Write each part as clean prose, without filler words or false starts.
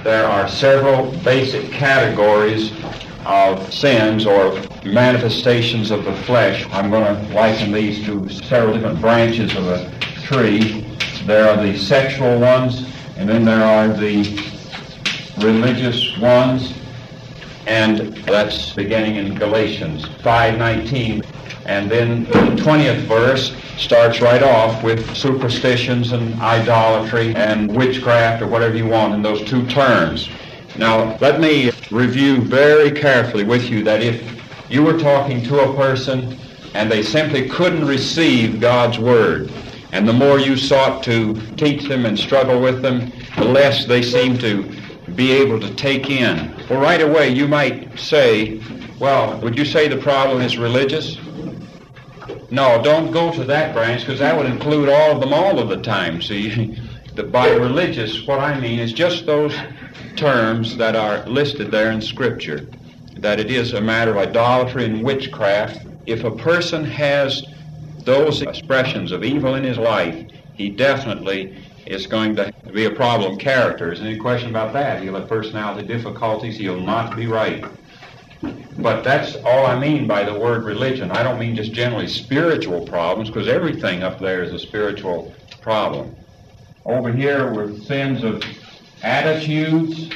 there are several basic categories of sins or manifestations of the flesh. I'm going to liken these to several different branches of a tree. There are the sexual ones, and then there are the religious ones, and that's beginning in Galatians 5:19. And then the 20th verse starts right off with superstitions and idolatry and witchcraft, or whatever you want in those two terms. Now, let me review very carefully with you that if you were talking to a person and they simply couldn't receive God's Word, and the more you sought to teach them and struggle with them, the less they seem to be able to take in. Well, right away you might say, well, would you say the problem is religious? No, don't go to that branch, because that would include all of them all of the time. See, by religious, what I mean is just those terms that are listed there in Scripture, that it is a matter of idolatry and witchcraft. If a person has those expressions of evil in his life, he definitely is going to be a problem character. There's any question about that. He'll have personality difficulties. He'll not be right. But that's all I mean by the word religion. I don't mean just generally spiritual problems, because everything up there is a spiritual problem. Over here were sins of attitudes,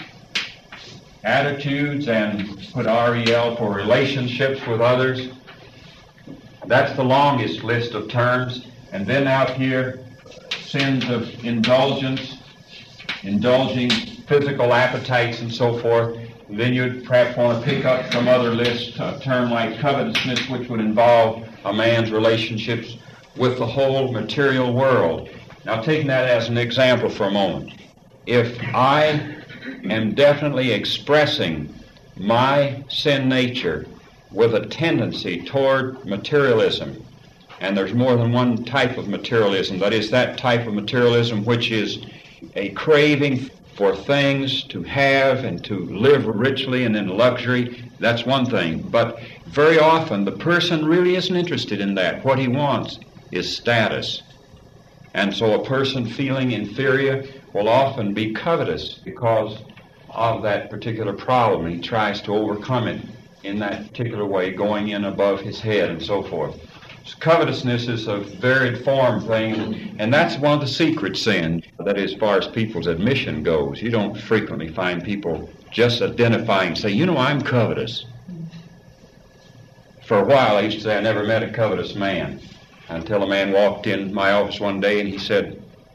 and put REL for relationships with others. That's the longest list of terms. And then out here, sins of indulgence, indulging physical appetites and so forth. And then you'd perhaps want to pick up some other list, a term like covetousness, which would involve a man's relationships with the whole material world. Now, taking that as an example for a moment, if I am definitely expressing my sin nature with a tendency toward materialism, and there's more than one type of materialism, that is, that type of materialism which is a craving for things to have and to live richly and in luxury, that's one thing. But very often the person really isn't interested in that. What he wants is status. And so a person feeling inferior will often be covetous because of that particular problem. He tries to overcome it in that particular way, going in above his head and so forth. So covetousness is a varied form thing, and that's one of the secret sins. That is, as far as people's admission goes, you don't frequently find people just identifying and say, you know, I'm covetous. For a while I used to say I never met a covetous man, until a man walked in my office one day and he said,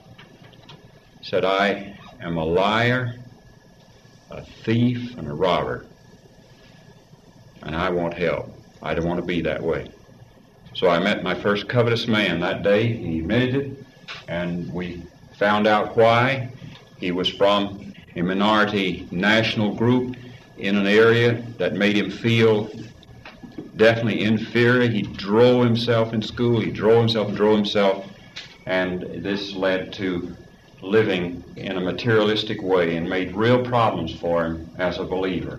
I am a liar, a thief, and a robber, and I want help. I don't want to be that way. So I met my first covetous man that day. He admitted it, and we found out why. He was from a minority national group in an area that made him feel definitely inferior. He drove himself in school. He drove himself, and this led to living in a materialistic way and made real problems for him as a believer.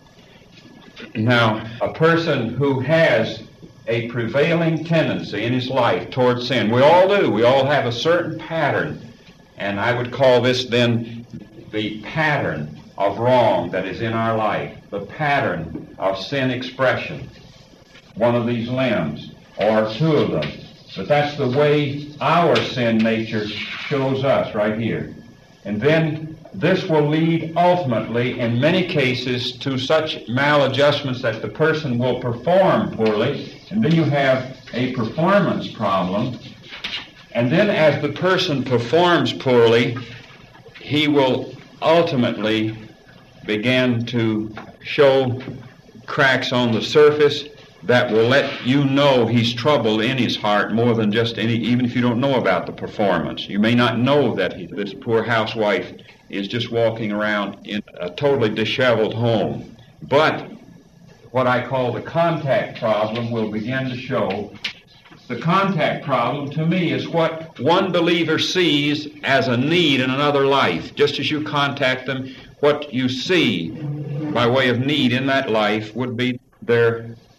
Now, a person who has a prevailing tendency in his life towards sin, we all do. We all have a certain pattern, and I would call this then the pattern of wrong that is in our life, the pattern of sin expression, one of these limbs, or two of them. But that's the way our sin nature shows us right here. And then this will lead ultimately, in many cases, to such maladjustments that the person will perform poorly, and then you have a performance problem. And then as the person performs poorly, he will ultimately begin to show cracks on the surface that will let you know he's troubled in his heart more than just even if you don't know about the performance. You may not know that this poor housewife is just walking around in a totally disheveled home. But what I call the contact problem will begin to show. The contact problem, to me, is what one believer sees as a need in another life. Just as you contact them, what you see by way of need in that life would be their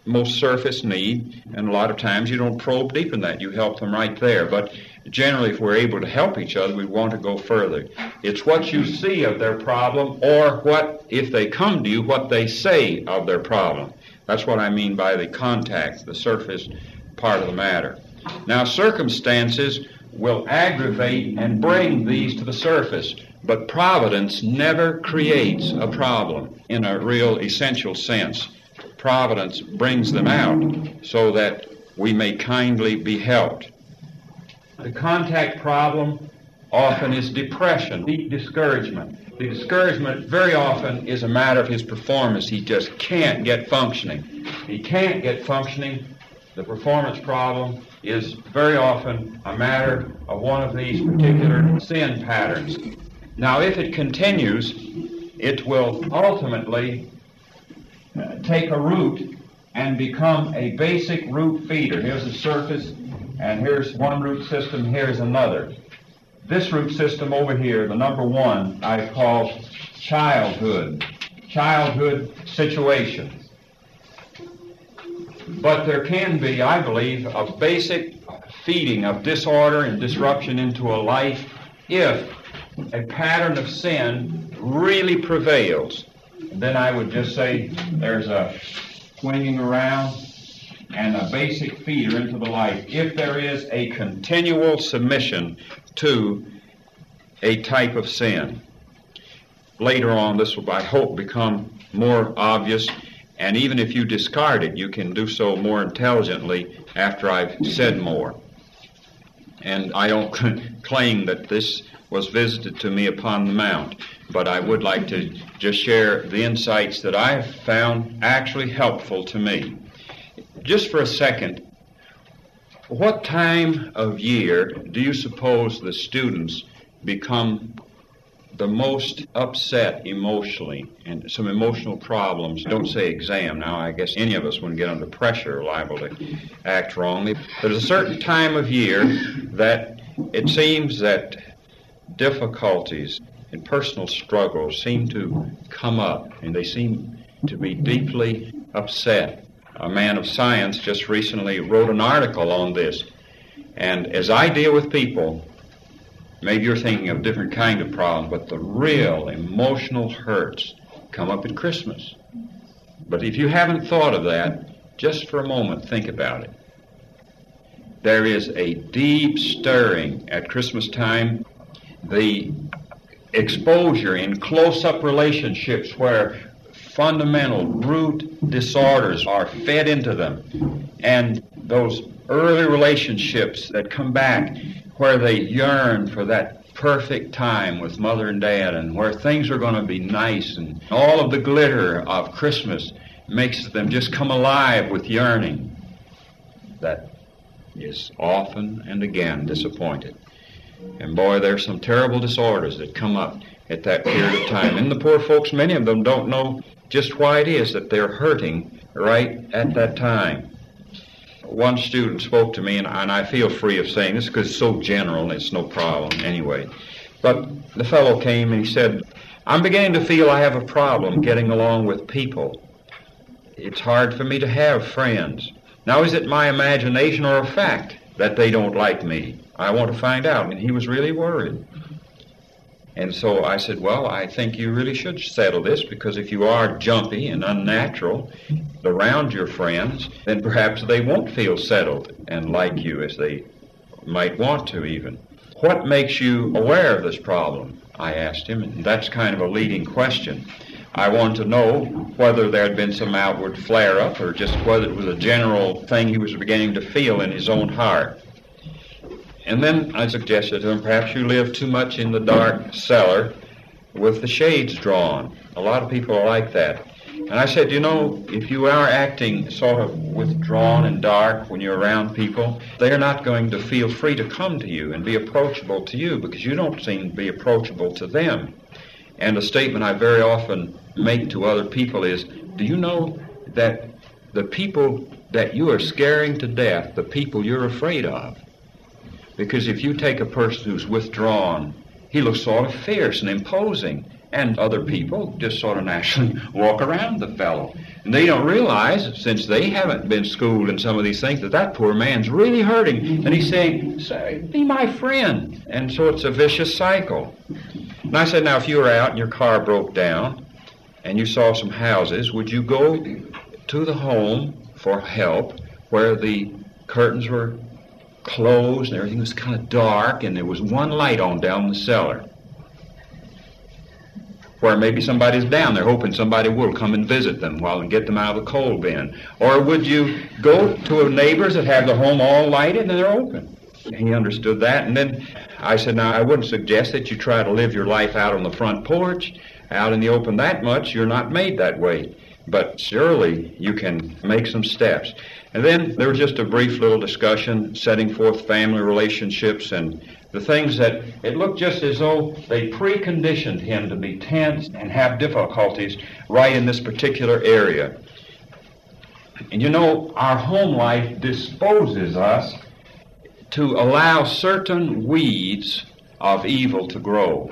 most surface need, and a lot of times you don't probe deep in that. You help them right there. But generally, if we're able to help each other, we want to go further. It's what you see of their problem, or what, if they come to you, what they say of their problem. That's what I mean by the contact, the surface part of the matter. Now, circumstances will aggravate and bring these to the surface, but providence never creates a problem in a real essential sense. Providence brings them out so that we may kindly be helped. The contact problem often is depression, deep discouragement. The discouragement very often is a matter of his performance. He just can't get functioning. He can't get functioning. The performance problem is very often a matter of one of these particular sin patterns. Now, if it continues, it will ultimately take a root and become a basic root feeder. Here's the surface, and here's one root system, here's another. This root system over here, the number one, I call childhood situations. But there can be, I believe, a basic feeding of disorder and disruption into a life if a pattern of sin really prevails. Then I would just say there's a swinging around and a basic feeder into the life. If there is a continual submission to a type of sin. Later on, this will, I hope, become more obvious, and even if you discard it, you can do so more intelligently after I've said more. And I don't claim that this was visited to me upon the Mount, but I would like to just share the insights that I have found actually helpful to me. Just for a second, what time of year do you suppose the students become the most upset emotionally, and some emotional problems? Don't say exam. Now, I guess any of us, when we get under pressure, are liable to act wrongly. There's a certain time of year that it seems that difficulties and personal struggles seem to come up, and they seem to be deeply upset. A man of science just recently wrote an article on this, and as I deal with people, maybe you're thinking of different kind of problems, but the real emotional hurts come up at Christmas. But if you haven't thought of that, just for a moment, think about it. There is a deep stirring at Christmas time. The exposure in close-up relationships where fundamental root disorders are fed into them, and those early relationships that come back where they yearn for that perfect time with mother and dad, and where things are going to be nice, and all of the glitter of Christmas makes them just come alive with yearning. That is often and again disappointed. And boy, there's some terrible disorders that come up at that period of time. And the poor folks, many of them don't know just why it is that they're hurting right at that time. One student spoke to me, and I feel free of saying this because it's so general and it's no problem anyway. But the fellow came and he said, I'm beginning to feel I have a problem getting along with people. It's hard for me to have friends. Now, is it my imagination or a fact that they don't like me? I want to find out. And he was really worried. And so I said, well, I think you really should settle this, because if you are jumpy and unnatural around your friends, then perhaps they won't feel settled and like you as they might want to even. What makes you aware of this problem? I asked him, and that's kind of a leading question. I wanted to know whether there had been some outward flare-up or just whether it was a general thing he was beginning to feel in his own heart. And then I suggested to him, perhaps you live too much in the dark cellar with the shades drawn. A lot of people are like that. And I said, you know, if you are acting sort of withdrawn and dark when you're around people, they're not going to feel free to come to you and be approachable to you, because you don't seem to be approachable to them. And a statement I very often make to other people is, do you know that the people that you are scaring to death, the people you're afraid of? Because if you take a person who's withdrawn, he looks sort of fierce and imposing, And other people just sort of naturally walk around the fellow. And they don't realize, since they haven't been schooled in some of these things, that that poor man's really hurting. And he's saying, "Say, be my friend." And so it's a vicious cycle. And I said, now, if you were out and your car broke down and you saw some houses, would you go to the home for help where the curtains were closed and everything was kind of dark and there was one light on down in the cellar, where maybe somebody's down there hoping somebody will come and visit them and get them out of the coal bin? Or would you go to neighbors that have their home all lighted and they're open? He understood that. And then I said, now, I wouldn't suggest that you try to live your life out on the front porch, out in the open that much. You're not made that way. But surely you can make some steps. And then there was just a brief little discussion setting forth family relationships and the things that it looked just as though they preconditioned him to be tense and have difficulties right in this particular area. And you know, our home life disposes us to allow certain weeds of evil to grow.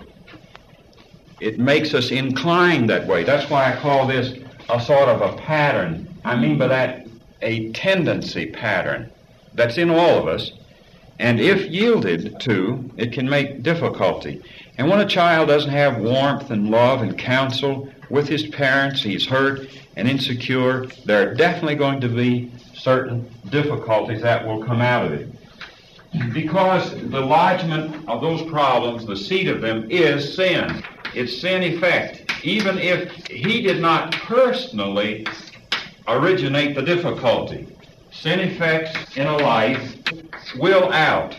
It makes us inclined that way. That's why I call this a sort of a pattern. I mean by that a tendency pattern that's in all of us. And if yielded to, it can make difficulty. And when a child doesn't have warmth and love and counsel with his parents, he's hurt and insecure, there are definitely going to be certain difficulties that will come out of it. Because the lodgment of those problems, the seed of them, is sin. It's sin effect. Even if he did not personally originate the difficulty, sin effects in a life will out.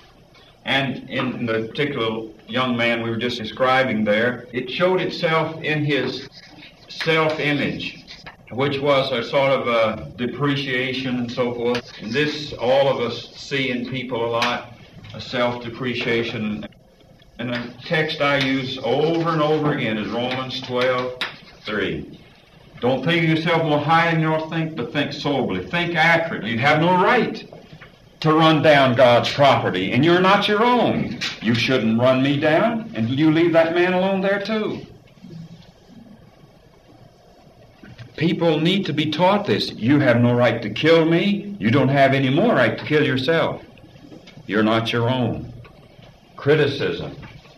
And in the particular young man we were just describing there, it showed itself in his self-image, which was a sort of a depreciation and so forth. And this all of us see in people a lot, a self-depreciation. And the text I use over and over again is Romans 12:3. Don't think of yourself more highly than you ought to think, but think soberly. Think accurately. You have no right to run down God's property, and you're not your own. You shouldn't run me down, and you leave that man alone there too. People need to be taught this. You have no right to kill me. You don't have any more right to kill yourself. You're not your own. Criticism.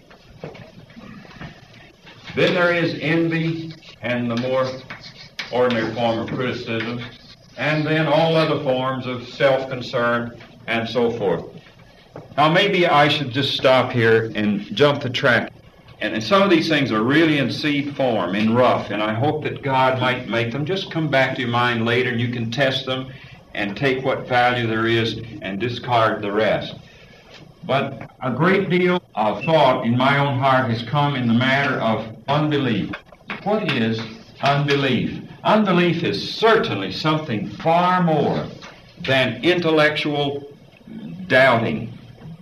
Then there is envy and the more ordinary form of criticism, and then all other forms of self-concern and so forth. Now maybe I should just stop here and jump the track. And some of these things are really in seed form, in rough, and I hope that God might make them just come back to your mind later and you can test them and take what value there is and discard the rest. But a great deal of thought in my own heart has come in the matter of unbelief. What is unbelief? Unbelief is certainly something far more than intellectual doubting.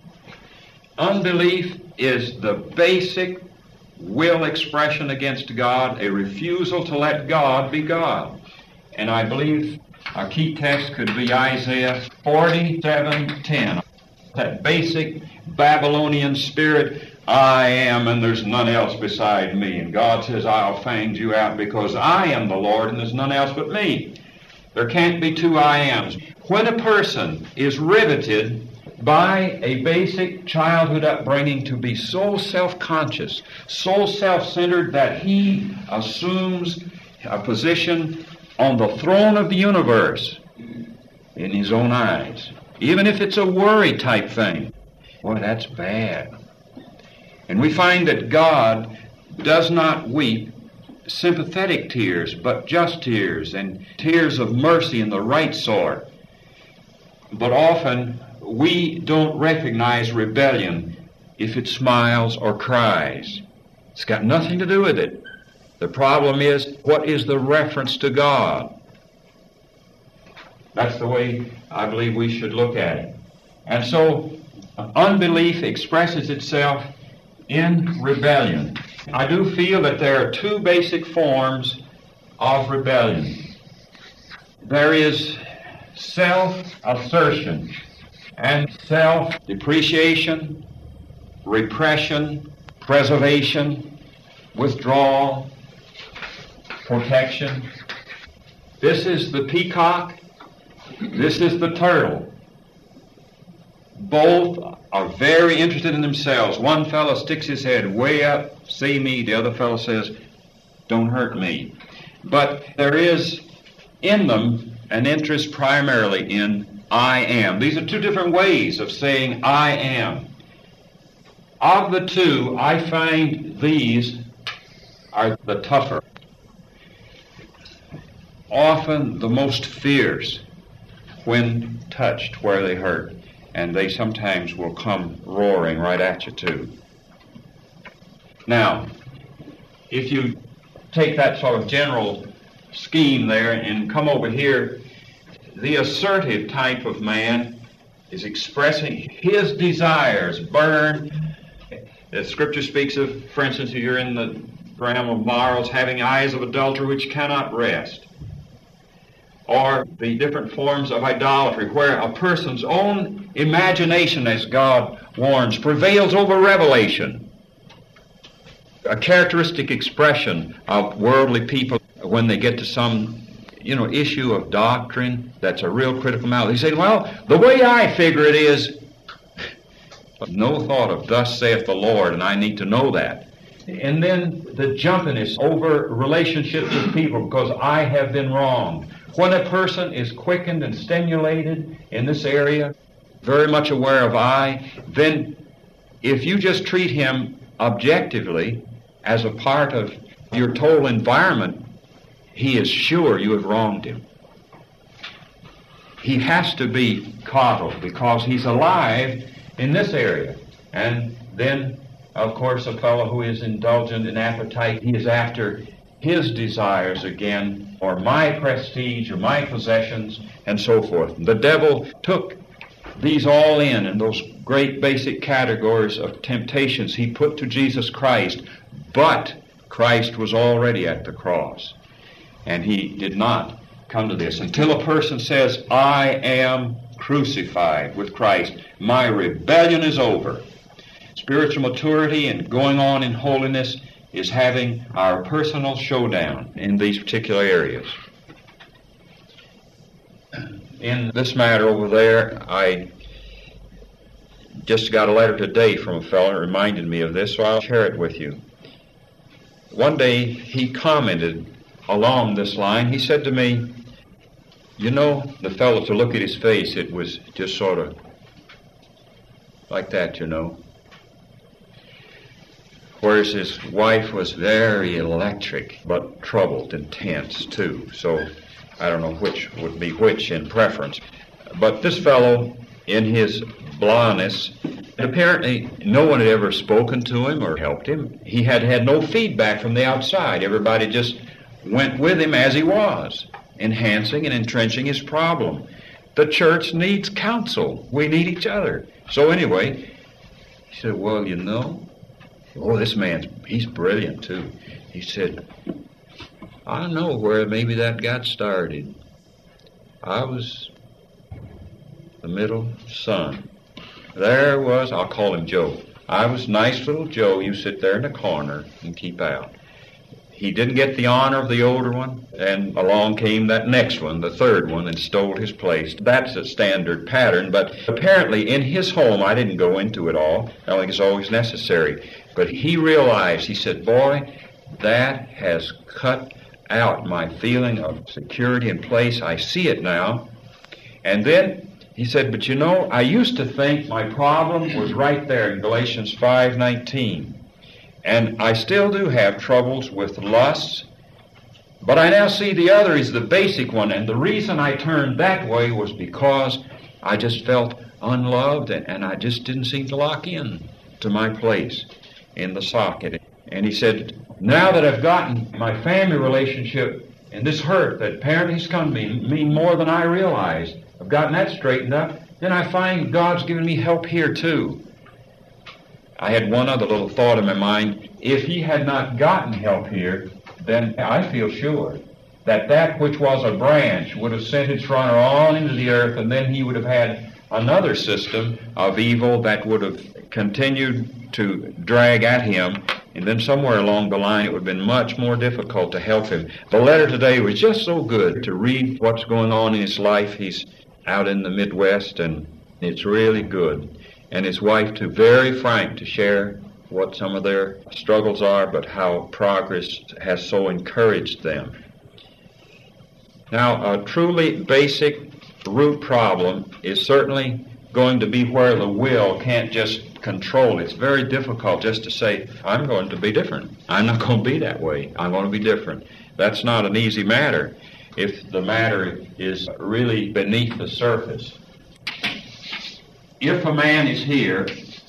Unbelief is the basic will expression against God, a refusal to let God be God. And I believe our key text could be Isaiah 47:10. That basic Babylonian spirit, I am and there's none else beside me. And God says, I'll find you out because I am the Lord and there's none else but me. There can't be two I ams. When a person is riveted by a basic childhood upbringing to be so self-conscious, so self-centered that he assumes a position on the throne of the universe in his own eyes, even if it's a worry type thing, boy, that's bad. And we find that God does not weep sympathetic tears, but just tears, and tears of mercy in the right sort. But often we don't recognize rebellion if it smiles or cries. It's got nothing to do with it. The problem is, what is the reference to God? That's the way I believe we should look at it. And so unbelief expresses itself in rebellion. I do feel that there are two basic forms of rebellion. There is self-assertion and self-depreciation, repression, preservation. withdrawal, protection. This is the peacock. This is the turtle. Both are very interested in themselves. One fellow sticks his head way up, see me. The other fellow says, don't hurt me. But there is in them an interest primarily in I am. These are two different ways of saying I am. Of the two, I find these are the tougher, often the most fierce when touched where they hurt, and they sometimes will come roaring right at you too. Now, if you take that sort of general scheme there and come over here, the assertive type of man is expressing his desires, burn. The Scripture speaks of, for instance, if you're in the realm of morals, having eyes of adultery which cannot rest. Or the different forms of idolatry, where a person's own imagination, as God warns, prevails over revelation. A characteristic expression of worldly people when they get to some, issue of doctrine that's a real critical matter. They say, well, the way I figure it is, no thought of thus saith the Lord, and I need to know that. And then the jumpiness over relationships with people because I have been wrong. When a person is quickened and stimulated in this area, very much aware of I, then if you just treat him objectively as a part of your total environment, he is sure you have wronged him. He has to be coddled because he's alive in this area. And then, of course, a fellow who is indulgent in appetite, he is after his desires again, or my prestige, or my possessions, and so forth. The devil took these all in those great basic categories of temptations he put to Jesus Christ, but Christ was already at the cross, and he did not come to this. Until a person says, I am crucified with Christ, my rebellion is over. Spiritual maturity and going on in holiness is having our personal showdown in these particular areas. In this matter over there, I just got a letter today from a fellow that reminded me of this, so I'll share it with you. One day he commented along this line. He said to me, the fellow, to look at his face, it was just sort of like that, Whereas his wife was very electric, but troubled and tense too. So I don't know which would be which in preference. But this fellow, in his blindness, apparently no one had ever spoken to him or helped him. He had had no feedback from the outside. Everybody just went with him as he was, enhancing and entrenching his problem. The church needs counsel. We need each other. So anyway, he said, well, this man's, he's brilliant too. He said, I don't know where maybe that got started. I was the middle son. There was, I'll call him Joe. I was nice little Joe. You sit there in the corner and keep out. He didn't get the honor of the older one, and along came that next one, the third one, and stole his place. That's a standard pattern, but apparently in his home, I didn't go into it all. I don't think it's always necessary. But he realized, he said, boy, that has cut out my feeling of security and place. I see it now. And then he said, but I used to think my problem was right there in Galatians 5:19. And I still do have troubles with lusts, but I now see the other is the basic one. And the reason I turned that way was because I just felt unloved, and I just didn't seem to lock in to my place in the socket. And he said, now that I've gotten my family relationship and this hurt that apparently has come to me more than I realized, I've gotten that straightened up, then I find God's given me help here too. I had one other little thought in my mind. If he had not gotten help here, then I feel sure that which was a branch would have sent its runner on into the earth, and then he would have had another system of evil that would have continued to drag at him And then somewhere along the line, it would have been much more difficult to help him. The letter today was just so good to read what's going on in his life. He's out in the Midwest, and it's really good. And his wife, too, very frank to share what some of their struggles are, but how progress has so encouraged them. Now, a truly basic root problem is certainly going to be where the will can't just control. It's very difficult just to say, I'm going to be different. I'm not going to be that way. I'm going to be different. That's not an easy matter if the matter is really beneath the surface. If a man is here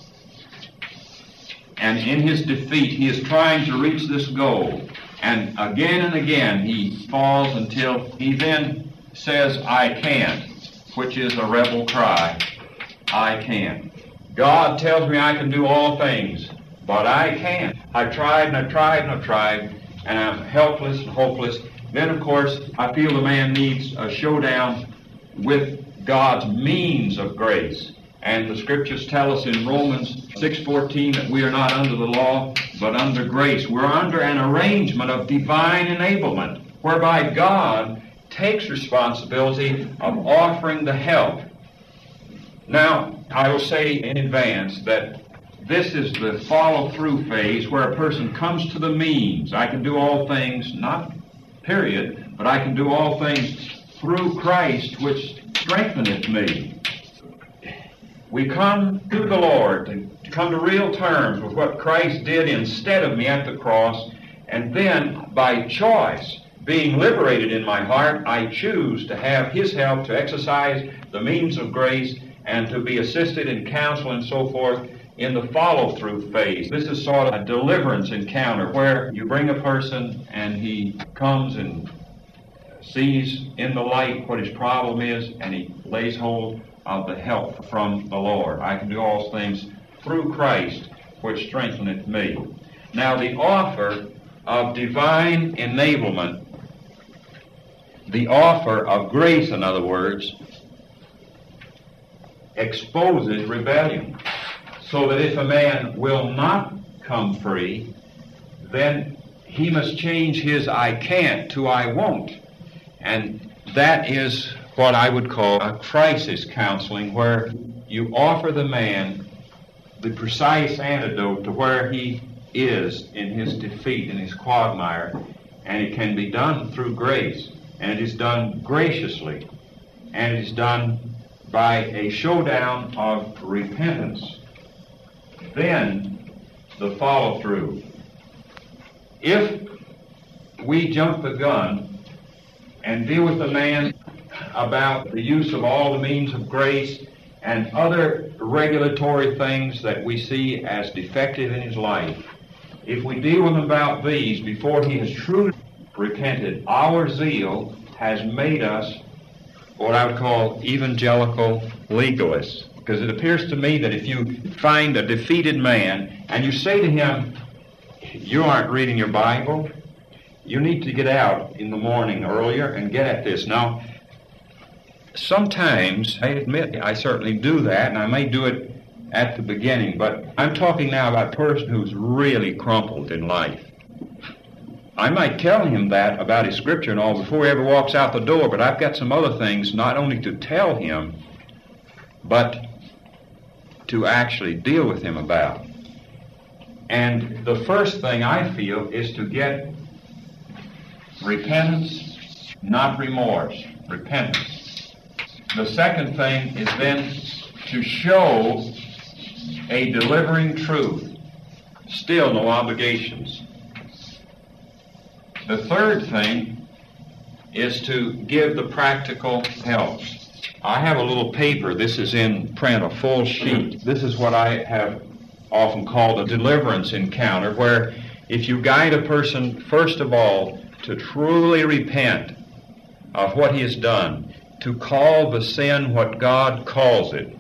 and in his defeat he is trying to reach this goal, and again he falls until he then says, I can't, which is a rebel cry. I can't. God tells me I can do all things, but I can't. I've tried and I've tried and I've tried, and I'm helpless and hopeless. Then, of course, I feel the man needs a showdown with God's means of grace. And the Scriptures tell us in Romans 6:14 that we are not under the law, but under grace. We're under an arrangement of divine enablement, whereby God takes responsibility of offering the help. Now, I will say in advance that this is the follow-through phase where a person comes to the means. I can do all things, not period, but I can do all things through Christ, which strengtheneth me. We come to the Lord to come to real terms with what Christ did instead of me at the cross, and then by choice, being liberated in my heart, I choose to have His help to exercise the means of grace and to be assisted in counsel and so forth in the follow-through phase. This is sort of a deliverance encounter where you bring a person and he comes and sees in the light what his problem is, and he lays hold of the help from the Lord. I can do all things through Christ, which strengtheneth me. Now, the offer of divine enablement, the offer of grace, in other words, exposes rebellion. So that if a man will not come free, then he must change his I can't to I won't. And that is what I would call a crisis counseling, where you offer the man the precise antidote to where he is in his defeat, in his quagmire, and it can be done through grace, and it is done graciously, and it is done by a showdown of repentance. Then the follow-through. If we jump the gun and deal with the man about the use of all the means of grace and other regulatory things that we see as defective in his life, if we deal with him about these before he has truly repented, our zeal has made us what I would call evangelical legalists. Because it appears to me that if you find a defeated man and you say to him, you aren't reading your Bible, you need to get out in the morning earlier and get at this. Now, sometimes, I admit, I certainly do that, and I may do it at the beginning, but I'm talking now about a person who's really crumpled in life. I might tell him that about his Scripture and all before he ever walks out the door, but I've got some other things not only to tell him, but to actually deal with him about. And the first thing I feel is to get repentance, not remorse. Repentance. The second thing is then to show a delivering truth. Still no obligations. The third thing is to give the practical help. I have a little paper. This is in print, a full sheet. This is what I have often called a deliverance encounter, where if you guide a person, first of all, to truly repent of what he has done, to call the sin what God calls it.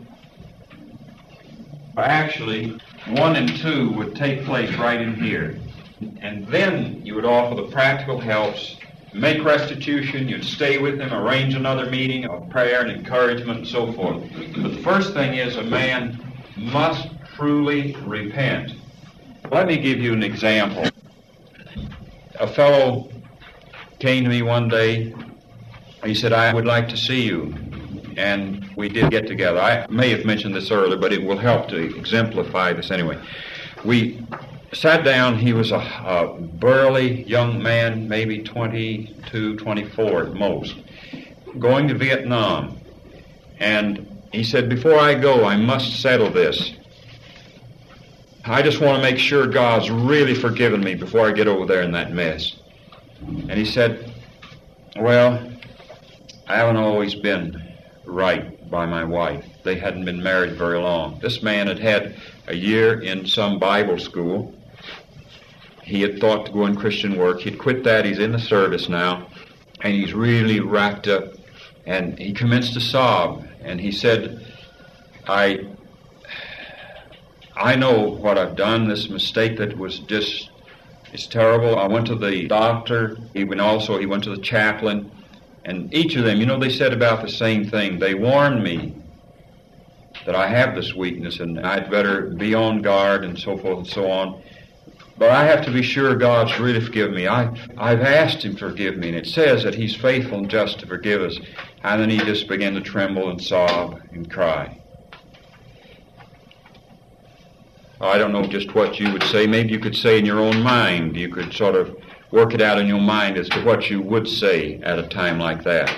Actually, 1 and 2 would take place right in here. And then you would offer the practical helps, make restitution, you'd stay with him, arrange another meeting of prayer and encouragement and so forth. But the first thing is a man must truly repent. Let me give you an example. A fellow came to me one day. He said, I would like to see you. And we did get together. I may have mentioned this earlier, but it will help to exemplify this anyway. We sat down. He was a burly young man, maybe 22, 24 at most, going to Vietnam. And he said, before I go, I must settle this. I just want to make sure God's really forgiven me before I get over there in that mess. And he said, well, I haven't always been right by my wife. They hadn't been married very long. This man had had a year in some Bible school. He had thought to go in Christian work. He'd quit that. He's in the service now. And he's really wrapped up. And he commenced to sob. And he said, I know what I've done, this mistake that was just, it's terrible. I went to the doctor. He went to the chaplain. And each of them, they said about the same thing. They warned me that I have this weakness and I'd better be on guard and so forth and so on. But I have to be sure God's really forgiven me. I've asked Him to forgive me, and it says that He's faithful and just to forgive us. And then he just began to tremble and sob and cry. I don't know just what you would say. Maybe you could say in your own mind. You could sort of work it out in your mind as to what you would say at a time like that.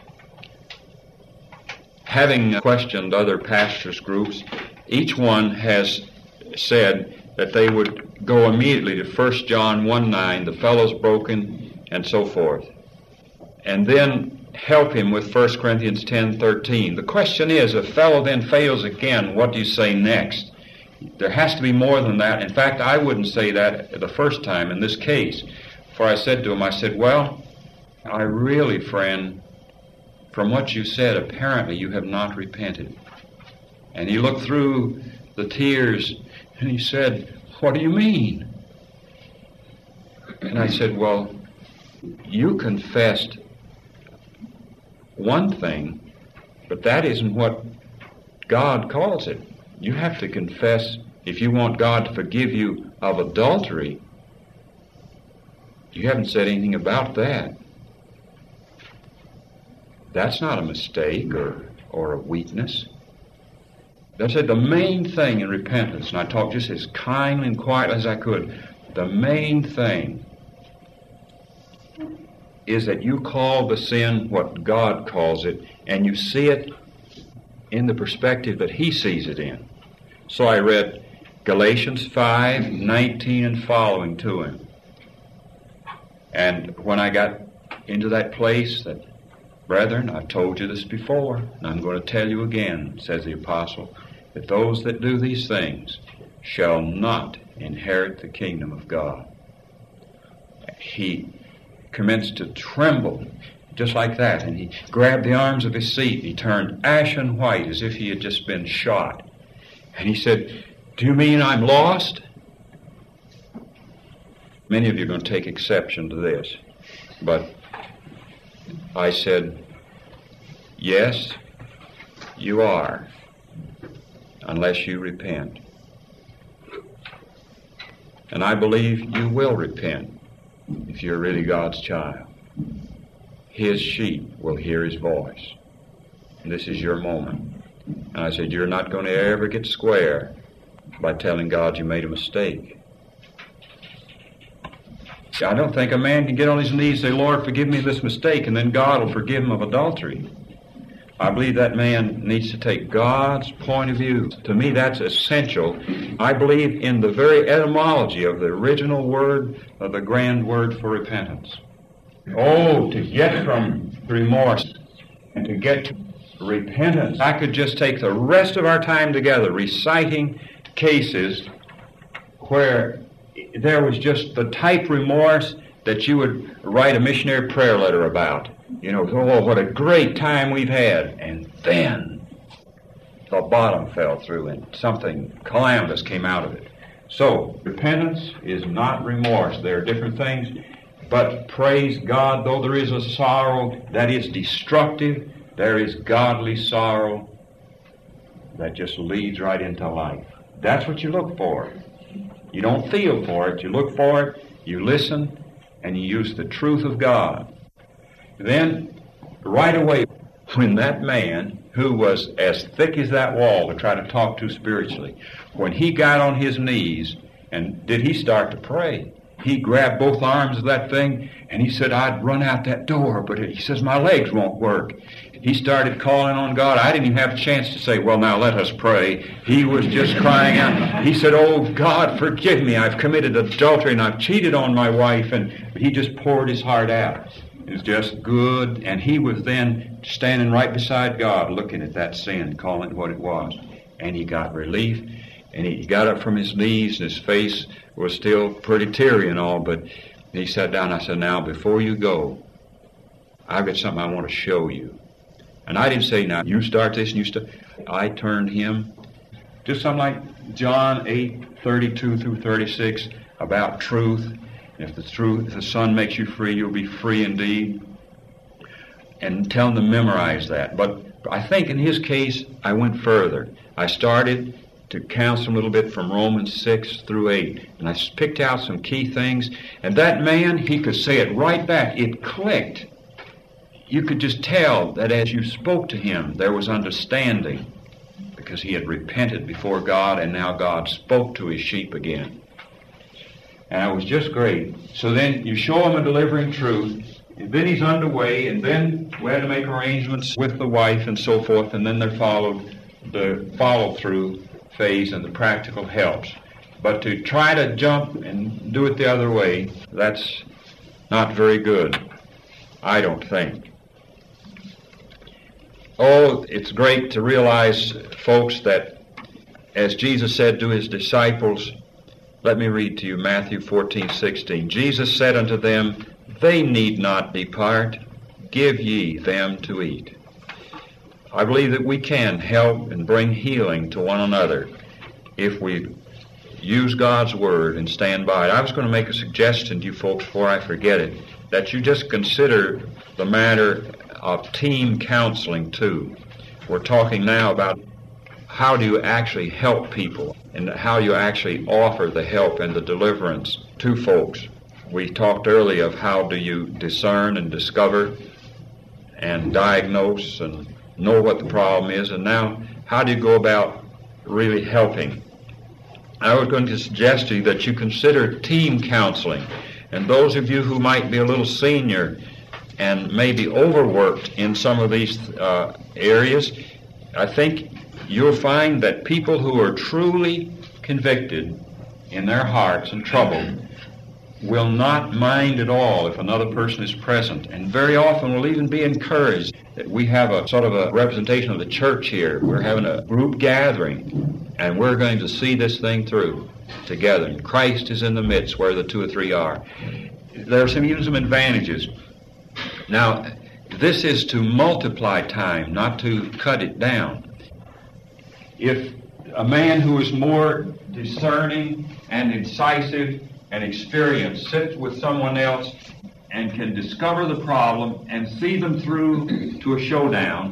Having questioned other pastors' groups, each one has said that they would go immediately to 1 John 1:9, the fellow's broken, and so forth, and then help him with 1 Corinthians 10:13. The question is, if a fellow then fails again, what do you say next? There has to be more than that. In fact, I wouldn't say that the first time in this case. For I said to him, well, I really, friend, from what you said, apparently you have not repented. And he looked through the tears and he said, what do you mean? And I said, well, you confessed one thing, but that isn't what God calls it. You have to confess, if you want God to forgive you of adultery, you haven't said anything about that. That's not a mistake or a weakness. I said the main thing in repentance, and I talked just as kindly and quietly as I could, the main thing is that you call the sin what God calls it, and you see it in the perspective that He sees it in. So I read Galatians 5:19 and following to him. And when I got into that place that, brethren, I've told you this before, and I'm going to tell you again, says the apostle, that those that do these things shall not inherit the kingdom of God. He commenced to tremble just like that, and he grabbed the arms of his seat. He turned ashen white as if he had just been shot. And he said, do you mean I'm lost? Many of you are going to take exception to this, but I said, yes, you are, unless you repent. And I believe you will repent if you're really God's child. His sheep will hear His voice. And this is your moment. And I said, you're not going to ever get square by telling God you made a mistake. I don't think a man can get on his knees and say, Lord, forgive me this mistake, and then God will forgive him of adultery. I believe that man needs to take God's point of view. To me, that's essential. I believe in the very etymology of the original word, of the grand word for repentance. Oh, to get from remorse and to get to repentance. I could just take the rest of our time together reciting cases where there was just the type remorse that you would write a missionary prayer letter about. Oh, what a great time we've had. And then the bottom fell through and something calamitous came out of it. So, repentance is not remorse. There are different things. But praise God, though there is a sorrow that is destructive, there is godly sorrow that just leads right into life. That's what you look for. You don't feel for it. You look for it, you listen, and you use the truth of God. Then, right away, when that man, who was as thick as that wall to try to talk to spiritually, when he got on his knees, and did he start to pray? He grabbed both arms of that thing, and he said, I'd run out that door, but he says, my legs won't work. He started calling on God. I didn't even have a chance to say, well, now let us pray. He was just crying out. He said, oh, God, forgive me. I've committed adultery, and I've cheated on my wife. And he just poured his heart out. It was just good. And he was then standing right beside God, looking at that sin, calling it what it was. And he got relief. And he got up from his knees, and his face was still pretty teary and all, but he sat down. I said, now, before you go, I've got something I want to show you. And I didn't say, now, you start this and you start. I turned him, just something like John 8:32 through 36, about truth. If the Son makes you free, you'll be free indeed. And tell him to memorize that. But I think in his case, I went further. I started to counsel a little bit from Romans 6 through 8. And I picked out some key things. And that man, he could say it right back. It clicked. You could just tell that as you spoke to him, there was understanding, because he had repented before God, and now God spoke to his sheep again. And it was just great. So then you show him a delivering truth, and then he's underway, and then we had to make arrangements with the wife and so forth, and then there followed the follow-through phase and the practical helps. But to try to jump and do it the other way, that's not very good, I don't think. Oh, it's great to realize, folks, that as Jesus said to his disciples, let me read to you Matthew 14:16. Jesus said unto them, they need not depart, give ye them to eat. I believe that we can help and bring healing to one another if we use God's Word and stand by it. I was going to make a suggestion to you folks before I forget it, that you just consider the matter of team counseling too. We're talking now about how do you actually help people and how you actually offer the help and the deliverance to folks. We talked earlier of how do you discern and discover and diagnose and know what the problem is, and now how do you go about really helping? I was going to suggest to you that you consider team counseling, and those of you who might be a little senior and maybe overworked in some of these areas, I think you'll find that people who are truly convicted in their hearts and troubled will not mind at all if another person is present, and very often will even be encouraged. That we have a sort of a representation of the church here. We're having a group gathering, and we're going to see this thing through together. And Christ is in the midst where the two or three are. There are even some advantages. Now, this is to multiply time, not to cut it down. If a man who is more discerning and incisive and experienced sits with someone else and can discover the problem and see them through to a showdown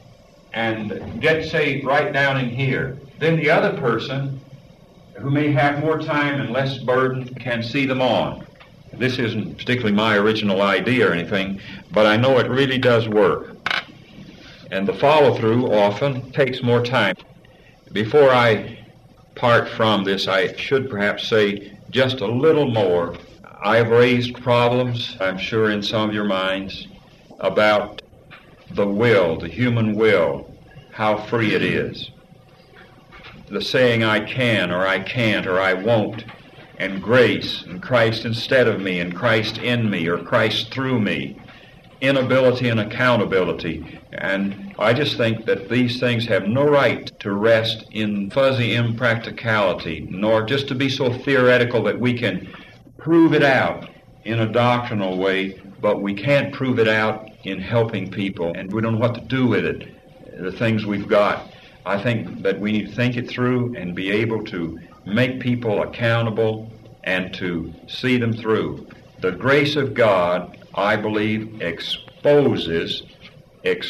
and get saved right down in here, then the other person, who may have more time and less burden, can see them on. This isn't particularly my original idea or anything, but I know it really does work. And the follow-through often takes more time. Before I part from this, I should perhaps say just a little more. I've raised problems, I'm sure in some of your minds, about the will, the human will, how free it is. The saying I can or I can't or I won't, and grace and Christ instead of me and Christ in me or Christ through me, inability and accountability. And I just think that these things have no right to rest in fuzzy impracticality, nor just to be so theoretical that we can prove it out in a doctrinal way, but we can't prove it out in helping people, and we don't know what to do with it, the things we've got. I think that we need to think it through and be able to make people accountable and to see them through. The grace of God, I believe, exposes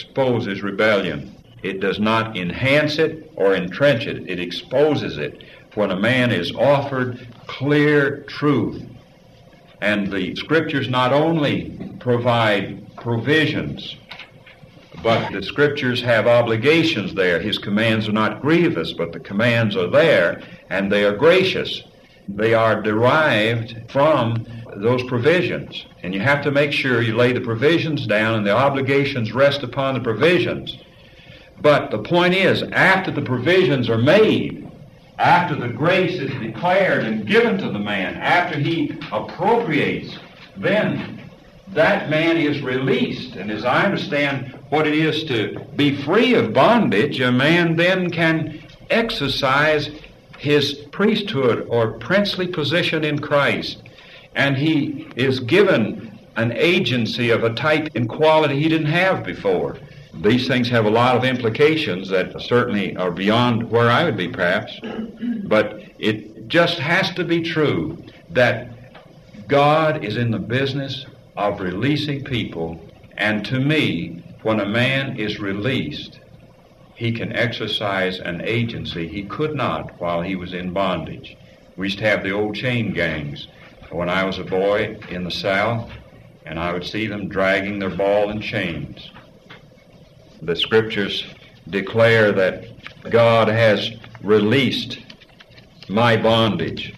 rebellion. It does not enhance it or entrench it. It exposes it. when a man is offered clear truth. And the Scriptures not only provide provisions, but the Scriptures have obligations there. His commands are not grievous, but the commands are there, and they are gracious. They are derived from those provisions. And you have to make sure you lay the provisions down and the obligations rest upon the provisions. But the point is, after the provisions are made, after the grace is declared and given to the man, after he appropriates, then that man is released. And as I understand what it is to be free of bondage, a man then can exercise his priesthood or princely position in Christ. And he is given an agency of a type and quality he didn't have before. These things have a lot of implications that certainly are beyond where I would be, perhaps. But it just has to be true that God is in the business of releasing people. And to me, when a man is released, he can exercise an agency he could not while he was in bondage. We used to have the old chain gangs when I was a boy in the South, and I would see them dragging their ball and chains. The Scriptures declare that God has released my bondage.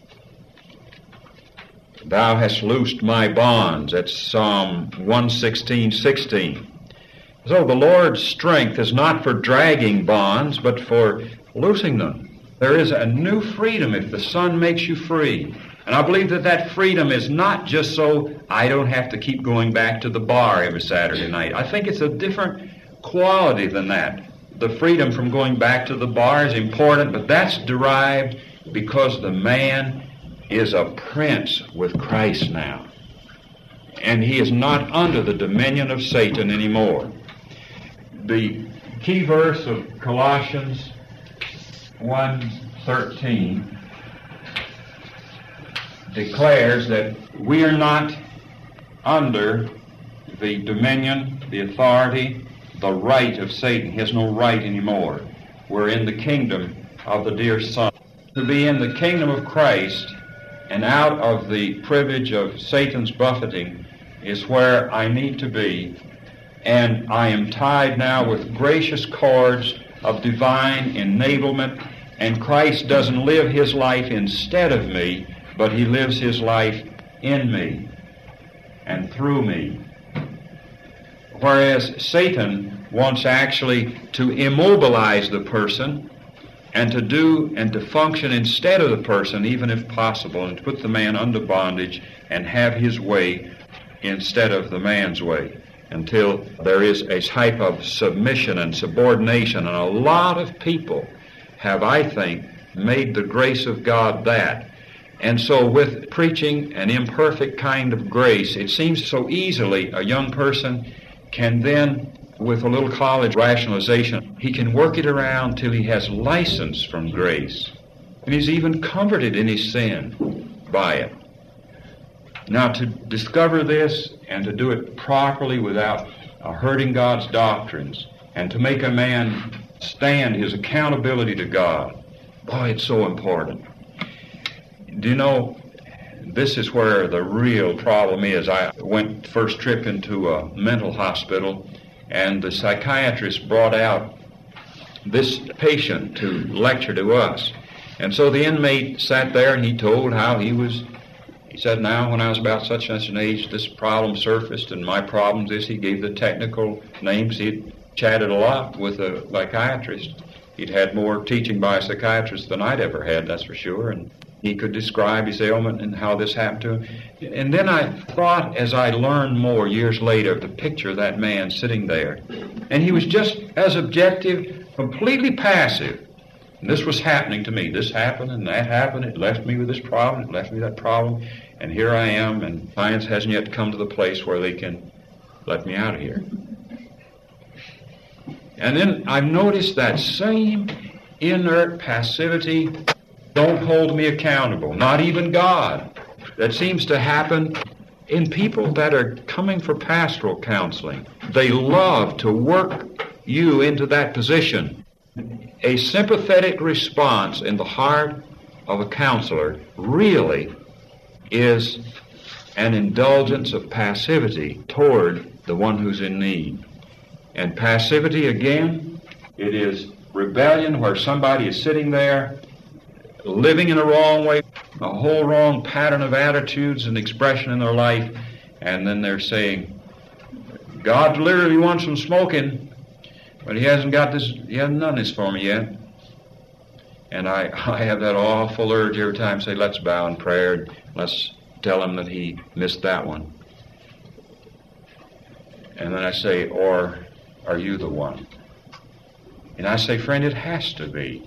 Thou hast loosed my bonds. That's Psalm 116:16. So the Lord's strength is not for dragging bonds, but for loosing them. There is a new freedom if the Son makes you free. And I believe that that freedom is not just so I don't have to keep going back to the bar every Saturday night. I think it's a different quality than that. The freedom from going back to the bar is important, but that's derived because the man is a prince with Christ now. And he is not under the dominion of Satan anymore. The key verse of Colossians 1:13 declares that we are not under the dominion, the authority, the right of Satan. He has no right anymore. We're in the kingdom of the dear Son. To be in the kingdom of Christ and out of the privilege of Satan's buffeting is where I need to be. And I am tied now with gracious cords of divine enablement, and Christ doesn't live his life instead of me, but he lives his life in me and through me. Whereas Satan wants actually to immobilize the person and to do and to function instead of the person, even if possible, and to put the man under bondage and have his way instead of the man's way, until there is a type of submission and subordination. And a lot of people have, I think, made the grace of God that. And so with preaching an imperfect kind of grace, it seems so easily a young person can then, with a little college rationalization, he can work it around till he has license from grace. And he's even comforted in his sin by it. Now, to discover this and to do it properly without hurting God's doctrines, and to make a man stand his accountability to God, boy, it's so important. Do you know, this is where the real problem is. I went first trip into a mental hospital, and the psychiatrist brought out this patient to lecture to us. And so the inmate sat there, and he told how he said, now, when I was about such and such an age, this problem surfaced, and my problem's this. He gave the technical names. He'd chatted a lot with a psychiatrist. He'd had more teaching by a psychiatrist than I'd ever had, that's for sure. And he could describe his ailment and how this happened to him. And then I thought, as I learned more years later, of the picture of that man sitting there. And he was just as objective, completely passive. And this was happening to me. This happened and that happened. It left me with this problem. It left me that problem. And here I am, and science hasn't yet come to the place where they can let me out of here. And then I've noticed that same inert passivity. Don't hold me accountable, not even God. That seems to happen in people that are coming for pastoral counseling. They love to work you into that position. a sympathetic response in the heart of a counselor really is an indulgence of passivity toward the one who's in need. And passivity, again, it is rebellion where somebody is sitting there living in a wrong way, a whole wrong pattern of attitudes and expression in their life, and then they're saying, God literally wants some smoking, but he hasn't done this for me yet. And I have that awful urge every time to say, let's bow in prayer, let's tell him that he missed that one. And then I say, or are you the one? And I say, friend, it has to be.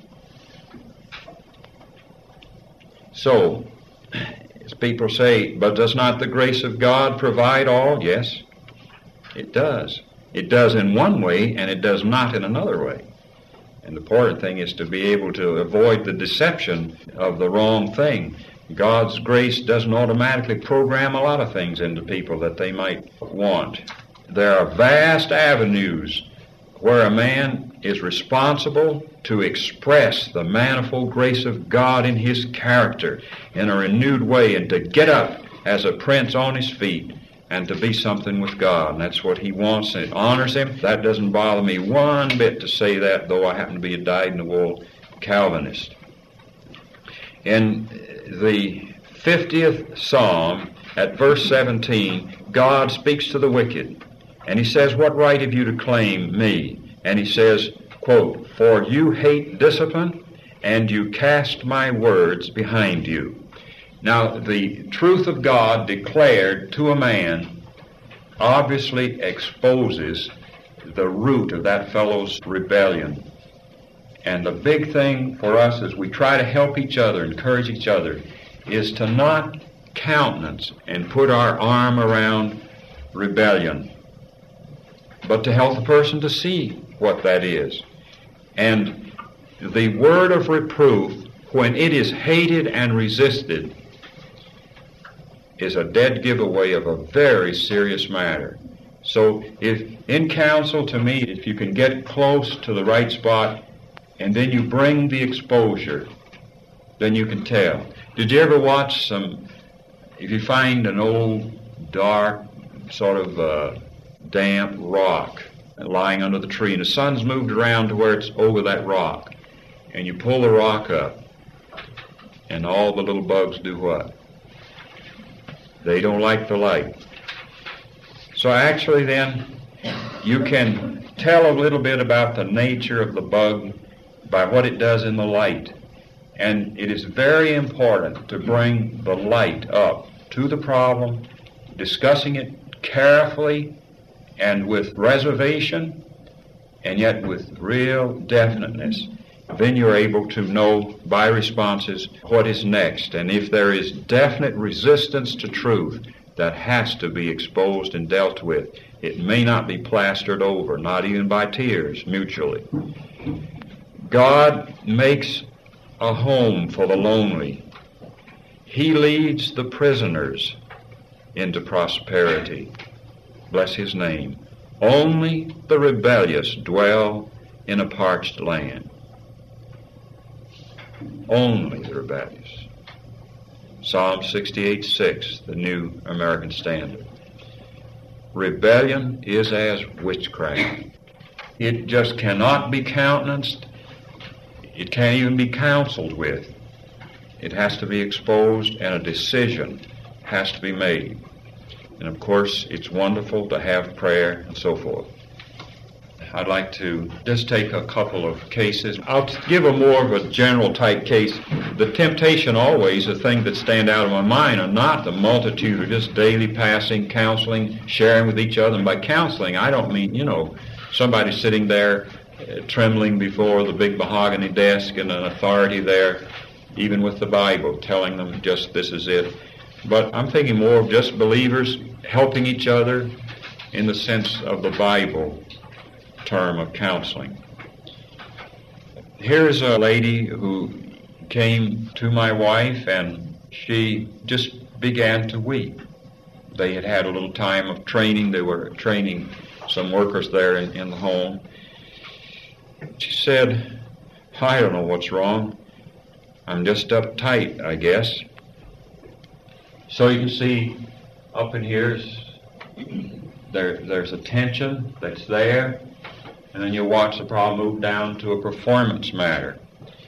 So, as people say, but does not the grace of God provide all? Yes, it does. It does in one way, and it does not in another way. And the important thing is to be able to avoid the deception of the wrong thing. God's grace doesn't automatically program a lot of things into people that they might want. There are vast avenues where a man is responsible to express the manifold grace of God in his character in a renewed way, and to get up as a prince on his feet and to be something with God. And that's what he wants, and it honors him. That doesn't bother me one bit to say that, though I happen to be a dyed-in-the-wool Calvinist. In the 50th Psalm, at verse 17, God speaks to the wicked, and he says, what right have you to claim me? And he says, quote, for you hate discipline, and you cast my words behind you. Now, the truth of God declared to a man obviously exposes the root of that fellow's rebellion. And the big thing for us as we try to help each other, encourage each other, is to not countenance and put our arm around rebellion, but to help the person to see what that is. And the word of reproof, when it is hated and resisted, is a dead giveaway of a very serious matter. So if in counsel, to me, if you can get close to the right spot and then you bring the exposure, then you can tell. Did you ever watch if you find an old, dark, sort of damp rock lying under the tree, and the sun's moved around to where it's over that rock, and you pull the rock up, and all the little bugs do what? They don't like the light. So actually then, you can tell a little bit about the nature of the bug by what it does in the light. And it is very important to bring the light up to the problem, discussing it carefully and with reservation, and yet with real definiteness. Then you're able to know by responses what is next. And if there is definite resistance to truth, that has to be exposed and dealt with. It may not be plastered over, not even by tears, mutually. God makes a home for the lonely. He leads the prisoners into prosperity. Bless his name. Only the rebellious dwell in a parched land. Only the rebellious. Psalm 68:6, the New American Standard. Rebellion is as witchcraft. It just cannot be countenanced. It can't even be counseled with. It has to be exposed, and a decision has to be made. And of course, it's wonderful to have prayer and so forth. I'd like to just take a couple of cases. I'll give a more of a general type case. The temptation always, the thing that stand out in my mind, are not the multitude of just daily passing, counseling, sharing with each other. And by counseling, I don't mean, somebody sitting there trembling before the big mahogany desk and an authority there, even with the Bible, telling them just this is it. But I'm thinking more of just believers helping each other in the sense of the Bible term of counseling. Here's a lady who came to my wife, and she just began to weep. They had had a little time of training. They were training some workers there in the home. She said, I don't know what's wrong. I'm just uptight, I guess. So you can see up in here, there's a tension that's there, and then you watch the problem move down to a performance matter.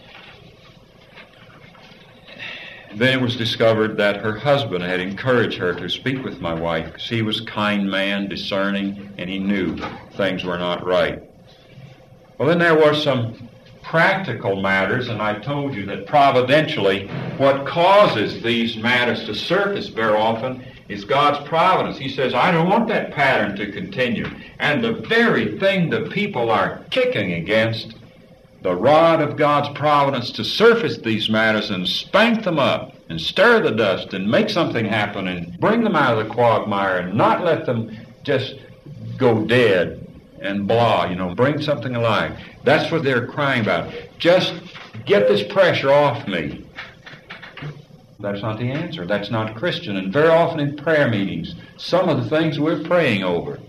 Then it was discovered that her husband had encouraged her to speak with my wife because he was a kind man, discerning, and he knew things were not right. Well, then there were some practical matters, and I told you that providentially what causes these matters to surface very often is God's providence. He says, I don't want that pattern to continue. And the very thing the people are kicking against, the rod of God's providence to surface these matters and spank them up and stir the dust and make something happen and bring them out of the quagmire and not let them just go dead and blah, bring something alive. That's what they're crying about. Just get this pressure off me. That's not the answer. That's not Christian. And very often in prayer meetings, some of the things we're praying over,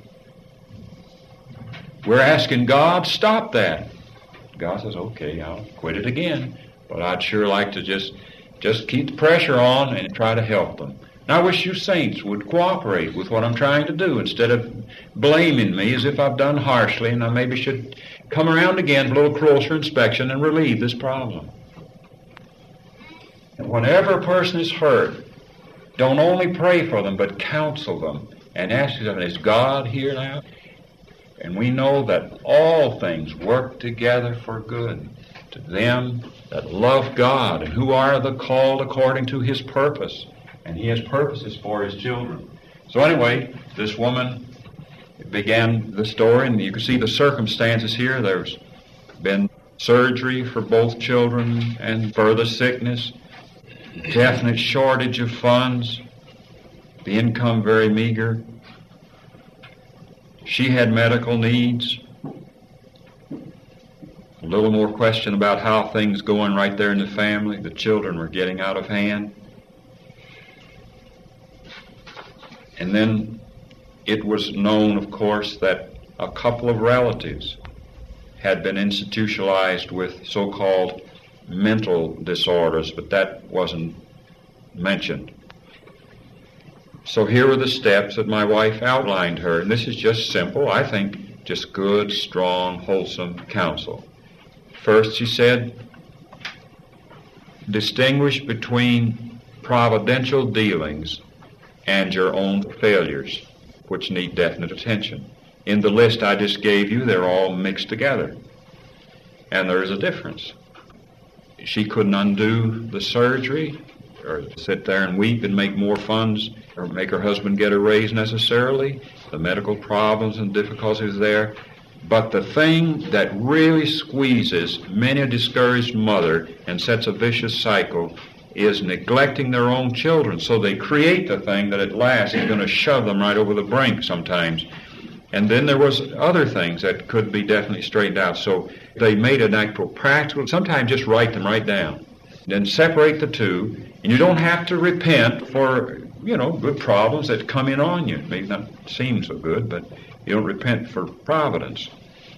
we're asking God, stop that. God says, okay, I'll quit it again. But I'd sure like to just keep the pressure on and try to help them. And I wish you saints would cooperate with what I'm trying to do instead of blaming me as if I've done harshly and I maybe should come around again for a little closer inspection and relieve this problem. And whenever a person is hurt, don't only pray for them, but counsel them and ask them, is God here now? And we know that all things work together for good to them that love God and who are the called according to His purpose. And He has purposes for His children. So anyway, this woman began the story, and you can see the circumstances here. There's been surgery for both children and further sickness, definite shortage of funds, the income very meager. She had medical needs. A little more question about how things going right there in the family. The children were getting out of hand. And then it was known, of course, that a couple of relatives had been institutionalized with so-called mental disorders, but that wasn't mentioned. So here were the steps that my wife outlined her, and this is just simple, I think, just good, strong, wholesome counsel. First, she said, distinguish between providential dealings and your own failures, which need definite attention. In the list I just gave you, they're all mixed together, and there is a difference. She couldn't undo the surgery or sit there and weep and make more funds or make her husband get a raise necessarily. The medical problems and difficulties there. But the thing that really squeezes many a discouraged mother and sets a vicious cycle is neglecting their own children. So they create the thing that at last is going to shove them right over the brink sometimes. And then there was other things that could be definitely straightened out. So they made an actual practical, sometimes just write them right down. Then separate the two. And you don't have to repent for, good problems that come in on you. It may not seem so good, but you don't repent for providence.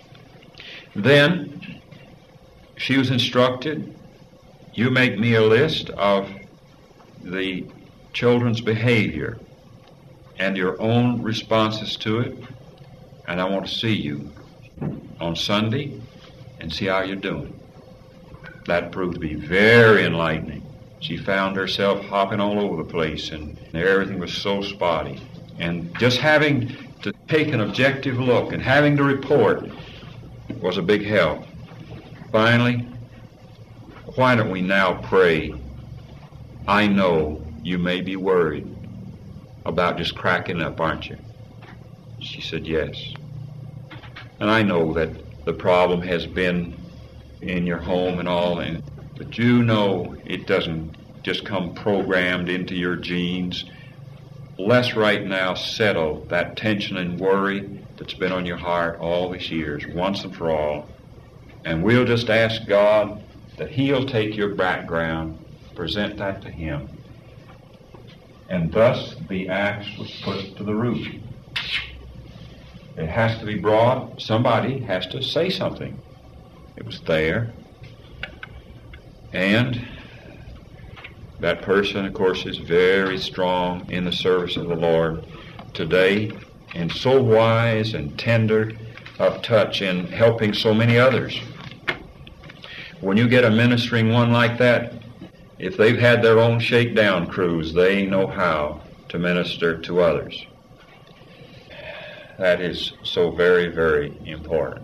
Then she was instructed, you make me a list of the children's behavior and your own responses to it, and I want to see you on Sunday and see how you're doing. That proved to be very enlightening. She found herself hopping all over the place, and everything was so spotty. And just having to take an objective look and having to report was a big help. Finally, why don't we now pray? I know you may be worried about just cracking up, aren't you? She said, yes. And I know that the problem has been in your home and all, but you know it doesn't just come programmed into your genes. Let's right now settle that tension and worry that's been on your heart all these years, once and for all. And we'll just ask God that He'll take your background, present that to Him. And thus the axe was put to the root. It has to be brought. Somebody has to say something. It was there. And that person, of course, is very strong in the service of the Lord today, and so wise and tender of touch in helping so many others. When you get a ministering one like that, if they've had their own shakedown crews, they know how to minister to others. That is so very, very important.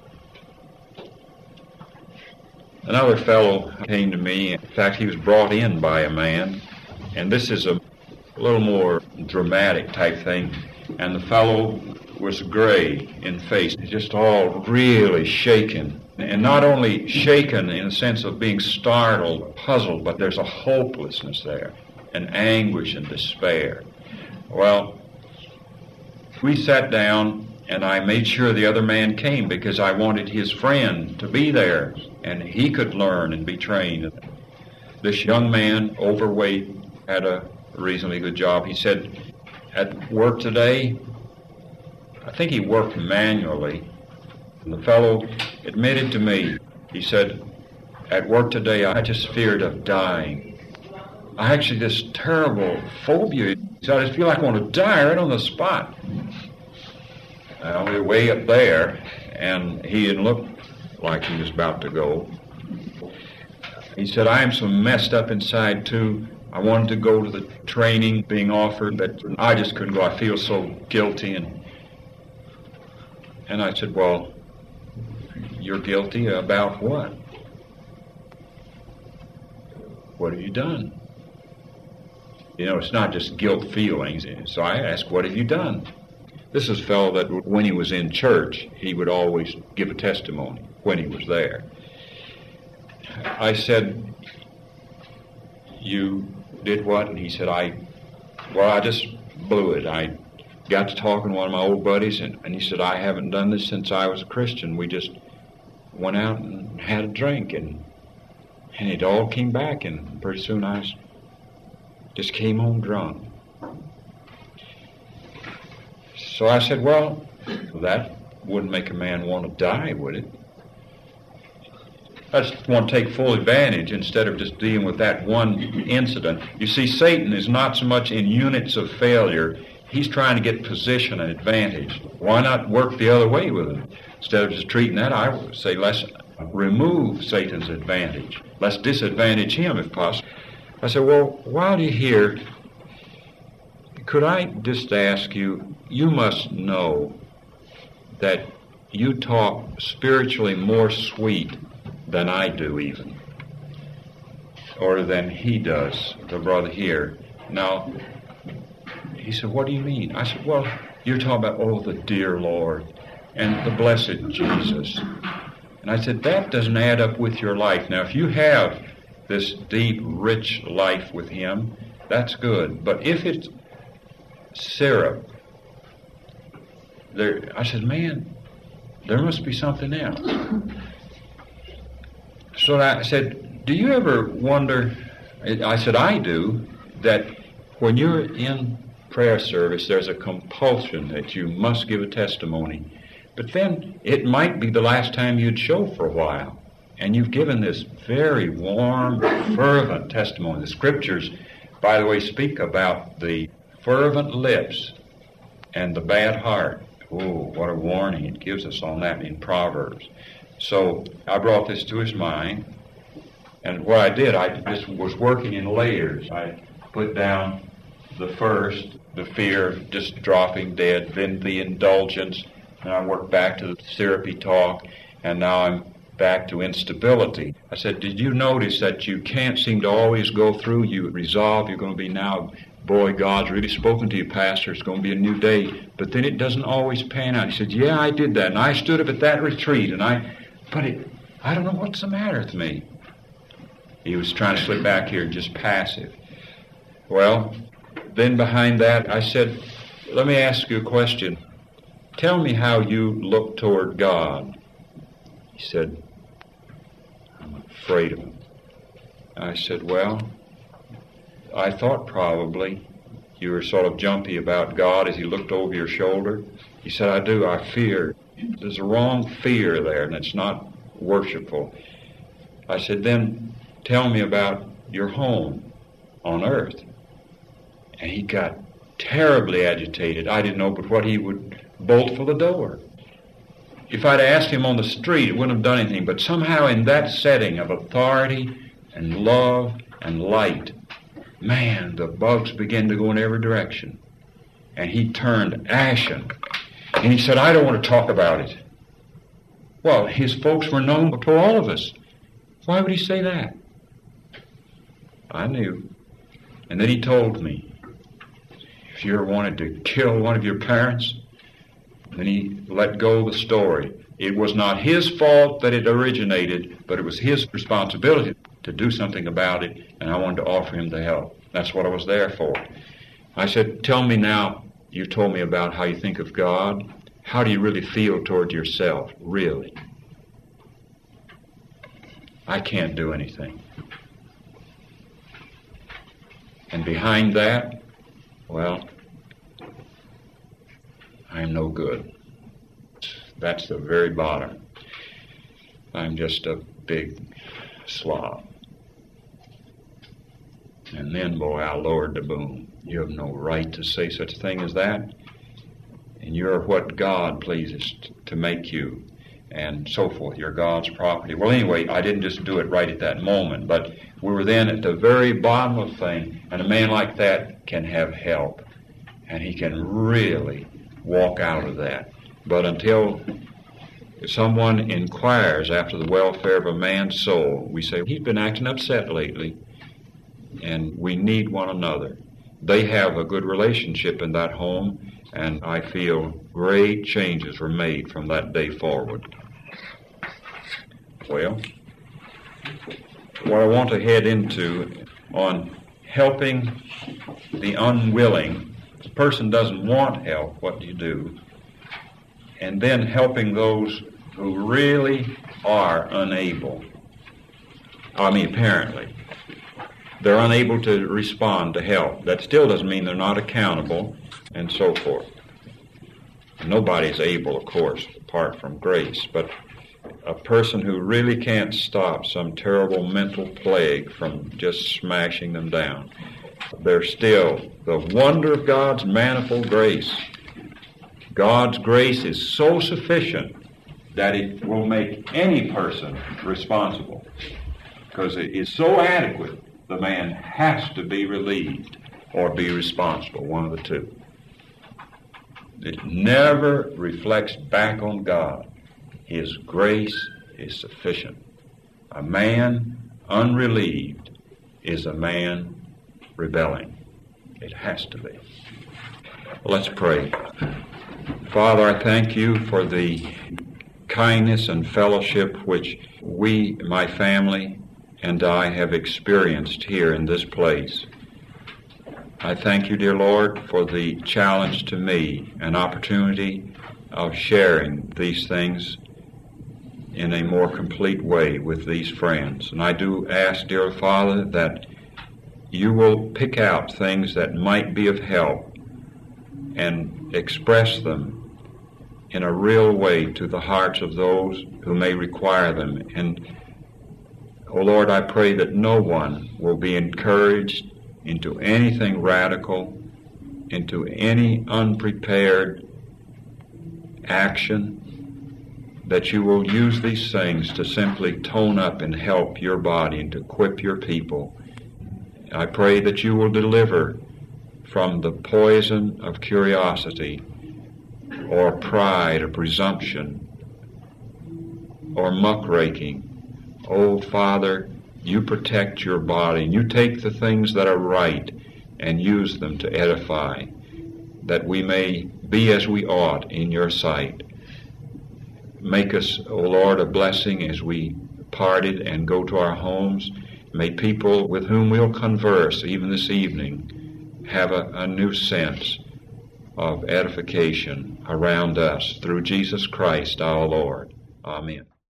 Another fellow came to me. In fact, he was brought in by a man, and this is a little more dramatic type thing. And the fellow was gray in face, just all really shaken. And not only shaken in the sense of being startled, puzzled, but there's a hopelessness there, and anguish and despair. Well, we sat down, and I made sure the other man came because I wanted his friend to be there, and he could learn and be trained. This young man, overweight, had a reasonably good job. He said, at work today, I think he worked manually. And the fellow admitted to me, he said, at work today, I just feared of dying. I actually, this terrible phobia. He said, I just feel like I want to die right on the spot. Well, we were way up there, and he didn't look like he was about to go. He said, I am so messed up inside, too. I wanted to go to the training being offered, but I just couldn't go. I feel so guilty. And I said, well, you're guilty about what? What have you done? You know, it's not just guilt feelings. So I asked, what have you done? This is a fellow that when he was in church, he would always give a testimony when he was there. I said, you did what? And he said, I just blew it. I got to talking to one of my old buddies, and he said, I haven't done this since I was a Christian. We just went out and had a drink, and it all came back, and pretty soon I just came home drunk. So I said, well, that wouldn't make a man want to die, would it? I just want to take full advantage instead of just dealing with that one incident. You see, Satan is not so much in units of failure. He's trying to get position and advantage. Why not work the other way with him? Instead of just treating that, I would say let's remove Satan's advantage. Let's disadvantage him if possible. I said, well, while you're here, could I just ask you, you must know that you talk spiritually more sweet than I do even, or than he does, the brother here. Now, he said, what do you mean? I said, well, you're talking about, oh, the dear Lord and the blessed Jesus. And I said, that doesn't add up with your life. Now, if you have this deep, rich life with him, that's good. But if it's syrup, I said, man, there must be something else. So I said, do you ever wonder, I said, I do, that when you're in prayer service, there's a compulsion that you must give a testimony. But then it might be the last time you'd show for a while. And you've given this very warm, fervent testimony. The Scriptures, by the way, speak about the fervent lips and the bad heart. Oh, what a warning it gives us on that in Proverbs. So I brought this to his mind, and what I did, I just was working in layers. I put down the first, the fear of just dropping dead, then the indulgence, and I worked back to the syrupy talk, and now I'm back to instability. I said, did you notice that you can't seem to always go through? You resolve you're going to be now, boy, God's really spoken to you, Pastor, it's going to be a new day, but then it doesn't always pan out. He said, yeah, I did that, and I stood up at that retreat, and I don't know what's the matter with me. He was trying to slip back here, just passive. Well, then behind that, I said, let me ask you a question. Tell me how you look toward God. He said, I'm afraid of him. I said, well, I thought probably you were sort of jumpy about God as he looked over your shoulder. He said, I do, I fear. There's a wrong fear there, and it's not worshipful. I said, then tell me about your home on earth. And he got terribly agitated. I didn't know but what he would bolt for the door. If I'd asked him on the street, it wouldn't have done anything. But somehow in that setting of authority and love and light, man, the bugs began to go in every direction. And he turned ashen. And he said, I don't want to talk about it. Well, his folks were known to all of us. Why would he say that? I knew. And then he told me, if you ever wanted to kill one of your parents, then he let go of the story. It was not his fault that it originated, but it was his responsibility to do something about it, and I wanted to offer him the help. That's what I was there for. I said, tell me now, you told me about how you think of God. How do you really feel toward yourself, really? I can't do anything. And behind that, well, I'm no good. That's the very bottom. I'm just a big slob. And then, boy, I lowered the boom. You have no right to say such a thing as that. And you're what God pleases to make you, and so forth. You're God's property. Well, anyway, I didn't just do it right at that moment, but we were then at the very bottom of the thing, and a man like that can have help, and he can really walk out of that. But until someone inquires after the welfare of a man's soul, we say, he's been acting upset lately, and we need one another. They have a good relationship in that home, and I feel great changes were made from that day forward. Well, what I want to head into on helping the unwilling. If a person doesn't want help, what do you do? And then helping those who really are unable. Apparently. They're unable to respond to help. That still doesn't mean they're not accountable, and so forth. Nobody's able, of course, apart from grace, but a person who really can't stop some terrible mental plague from just smashing them down. There's still the wonder of God's manifold grace. God's grace is so sufficient that it will make any person responsible, because it is so adequate. The man has to be relieved or be responsible, one of the two. It never reflects back on God. His grace is sufficient. A man unrelieved is a man rebelling. It has to be. Let's pray. Father, I thank you for the kindness and fellowship which we, my family, and I have experienced here in this place. I thank you, dear Lord, for the challenge to me, an opportunity of sharing these things in a more complete way with these friends. And I do ask, dear Father, that you will pick out things that might be of help and express them in a real way to the hearts of those who may require them. And oh Lord, I pray that no one will be encouraged into anything radical, into any unprepared action, that you will use these things to simply tone up and help your body and to equip your people. I pray that you will deliver from the poison of curiosity or pride or presumption or muckraking. Oh, Father, you protect your body, and you take the things that are right and use them to edify, that we may be as we ought in your sight. Make us, O Lord, a blessing as we parted and go to our homes. May people with whom we'll converse, even this evening, have a new sense of edification around us through Jesus Christ our Lord. Amen.